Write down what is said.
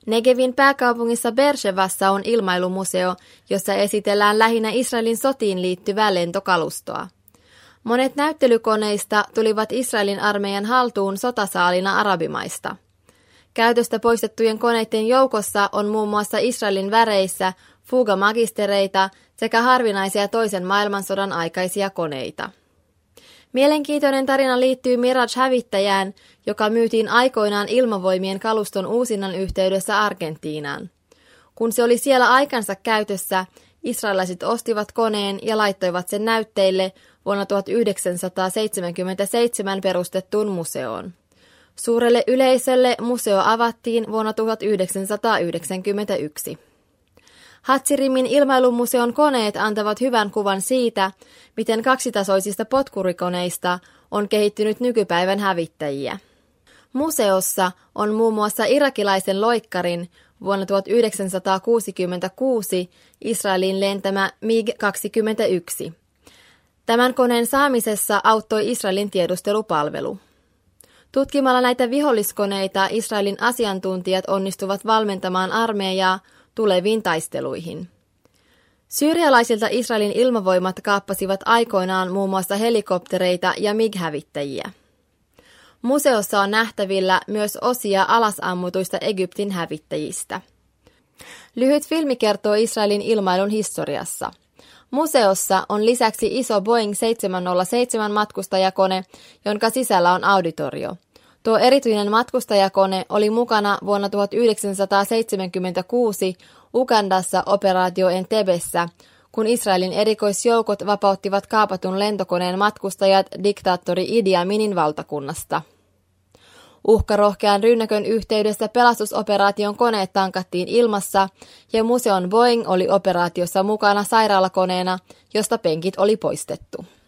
Negevin pääkaupungissa Beershevassa on ilmailumuseo, jossa esitellään lähinnä Israelin sotiin liittyvää lentokalustoa. Monet näyttelykoneista tulivat Israelin armeijan haltuun sotasaalina arabimaista. Käytöstä poistettujen koneiden joukossa on muun muassa Israelin väreissä Fuga-magistereita sekä harvinaisia toisen maailmansodan aikaisia koneita. Mielenkiintoinen tarina liittyy Mirage-hävittäjään, joka myytiin aikoinaan ilmavoimien kaluston uusinnan yhteydessä Argentiinaan. Kun se oli siellä aikansa käytössä, israelaiset ostivat koneen ja laittoivat sen näytteille vuonna 1977 perustettuun museoon. Suurelle yleisölle museo avattiin vuonna 1991. Hatsirimin ilmailumuseon koneet antavat hyvän kuvan siitä, miten kaksitasoisista potkurikoneista on kehittynyt nykypäivän hävittäjiä. Museossa on muun muassa irakilaisen loikkarin vuonna 1966 Israeliin lentämä MiG-21. Tämän koneen saamisessa auttoi Israelin tiedustelupalvelu. Tutkimalla näitä viholliskoneita Israelin asiantuntijat onnistuvat valmentamaan armeijaa tuleviin taisteluihin. Syyrialaisilta Israelin ilmavoimat kaappasivat aikoinaan muun muassa helikoptereita ja MiG-hävittäjiä. Museossa on nähtävillä myös osia alasammutuista Egyptin hävittäjistä. Lyhyt filmi kertoo Israelin ilmailun historiassa. Museossa on lisäksi iso Boeing 707 matkustajakone, jonka sisällä on auditorio. Tuo erityinen matkustajakone oli mukana vuonna 1976 Ugandassa operaatio Entebessä, kun Israelin erikoisjoukot vapauttivat kaapatun lentokoneen matkustajat diktaattori Idi Aminin valtakunnasta. Uhkarohkean rynnäkön yhteydessä pelastusoperaation koneet tankattiin ilmassa ja museon Boeing oli operaatiossa mukana sairaalakoneena, josta penkit oli poistettu.